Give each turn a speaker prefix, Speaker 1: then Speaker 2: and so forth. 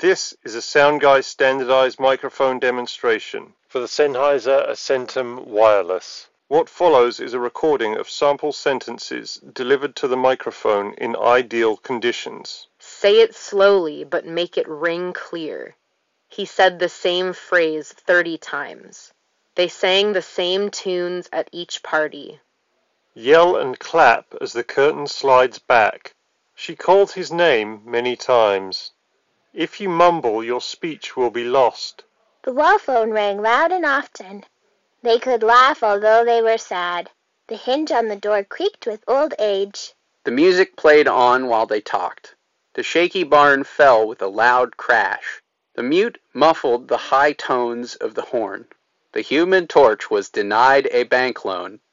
Speaker 1: This is a Soundguy standardized microphone demonstration for the Sennheiser Acentum Wireless. What follows is a recording of sample sentences delivered to the microphone in ideal conditions.
Speaker 2: Say it slowly, but make it ring clear. He said the same phrase 30 times. They sang the same tunes at each party.
Speaker 1: Yell and clap as the curtain slides back. She called his name many times. If you mumble, your speech will be lost.
Speaker 3: The wall phone rang loud and often. They could laugh although they were sad. The hinge on the door creaked with old age.
Speaker 4: The music played on while they talked. The shaky barn fell with a loud crash. The mute muffled the high tones of the horn. The Human Torch was denied a bank loan.